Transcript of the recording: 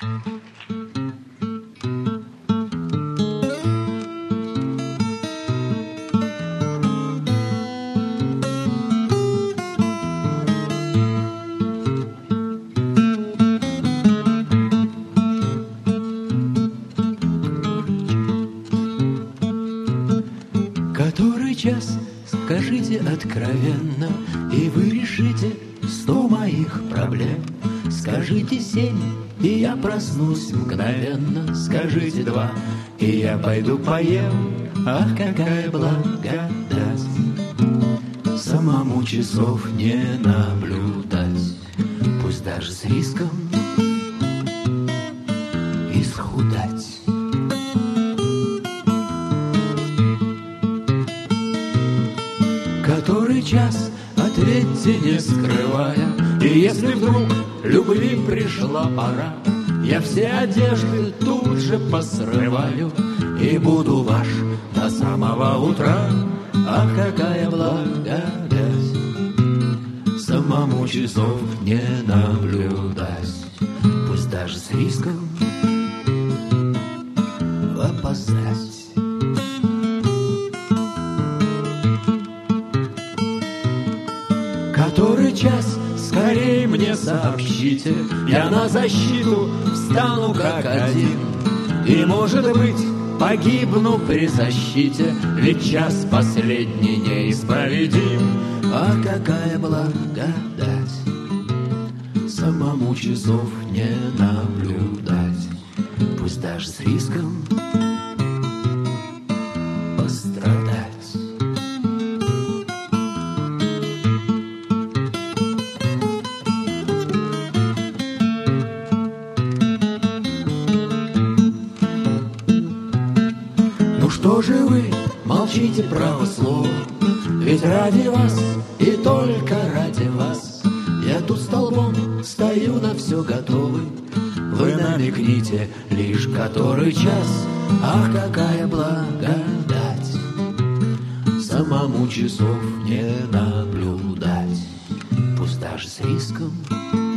Который час, скажите откровенно, и вы решите 100 моих проблем. Скажите 7, и я проснусь мгновенно. Скажите 2, и я пойду поем. Ах, какая благодать! Самому часов не наблюдать, пусть даже с риском исхудать. Который час, ответьте, не скрывая. И если вдруг любви пришла пора, я все одежды тут же посрываю и буду ваш до самого утра. Ах, какая благодать! Самому часов не наблюдать, пусть даже с риском опоздать. Который час, скорей мне сообщите, я на защиту встану как один. И, может быть, погибну при защите, ведь час последний неисправедим. Ах, какая благодать! Самому часов не наблюдать, пусть даже с риском пострадать. Что же вы молчите, право слово? Ведь ради вас и только ради вас я тут столбом стою, на все готовый. Вы намекните лишь который час. Ах, какая благодать! Самому часов не наблюдать, пусть даже с риском